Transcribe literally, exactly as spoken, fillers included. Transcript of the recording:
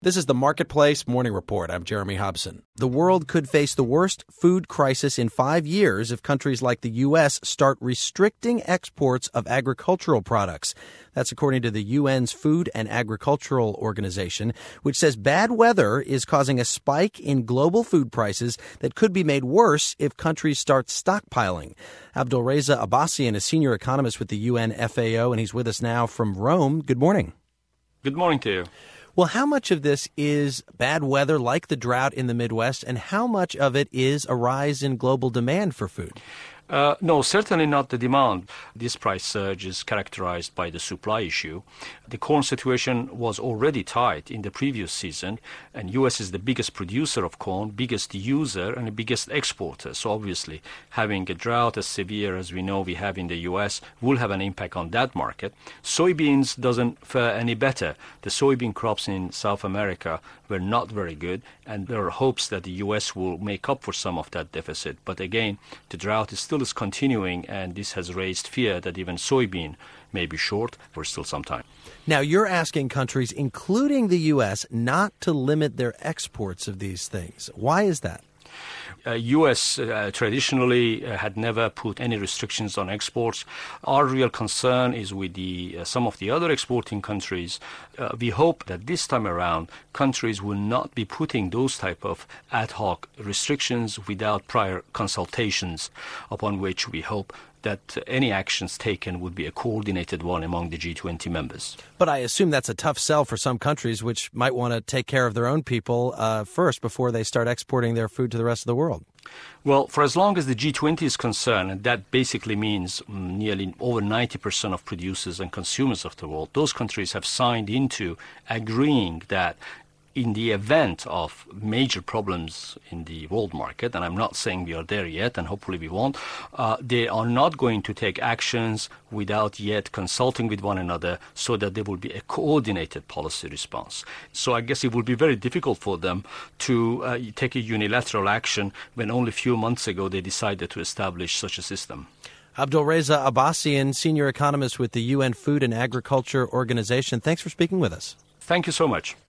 This is the Marketplace Morning Report. I'm Jeremy Hobson. The world could face the worst food crisis in five years if countries like the U S start restricting exports of agricultural products. That's according to the U N's Food and Agricultural Organization, which says bad weather is causing a spike in global food prices that could be made worse if countries start stockpiling. Abdulreza Abbasian is senior economist with the U N F A O, and he's with us now from Rome. Good morning. Good morning to you. Well, how much of this is bad weather like the drought in the Midwest, and how much of it is a rise in global demand for food? Uh, no, certainly not the demand. This price surge is characterized by the supply issue. The corn situation was already tight in the previous season, and U S is the biggest producer of corn, biggest user, and the biggest exporter. So obviously, having a drought as severe as we know we have in the U S will have an impact on that market. Soybeans doesn't fare any better. The soybean crops in South America were not very good, and there are hopes that the U S will make up for some of that deficit. But again, the drought is still is continuing, and this has raised fear that even soybean may be short for still some time. Now, you're asking countries, including the U S, not to limit their exports of these things. Why is that? Uh, U S uh, traditionally uh, had never put any restrictions on exports. Our real concern is with the uh, some of the other exporting countries. Uh, we hope that this time around, countries will not be putting those type of ad hoc restrictions without prior consultations, upon which we hope that any actions taken would be a coordinated one among the G twenty members. But I assume that's a tough sell for some countries which might want to take care of their own people uh, first before they start exporting their food to the rest of the world. Well, for as long as the G twenty is concerned, and that basically means um, nearly over ninety percent of producers and consumers of the world, those countries have signed into agreeing that in the event of major problems in the world market, and I'm not saying we are there yet, and hopefully we won't, uh, they are not going to take actions without yet consulting with one another so that there will be a coordinated policy response. So I guess it will be very difficult for them to uh, take a unilateral action when only a few months ago they decided to establish such a system. Abdulreza Abbasian, senior economist with the U N Food and Agriculture Organization. Thanks for speaking with us. Thank you so much.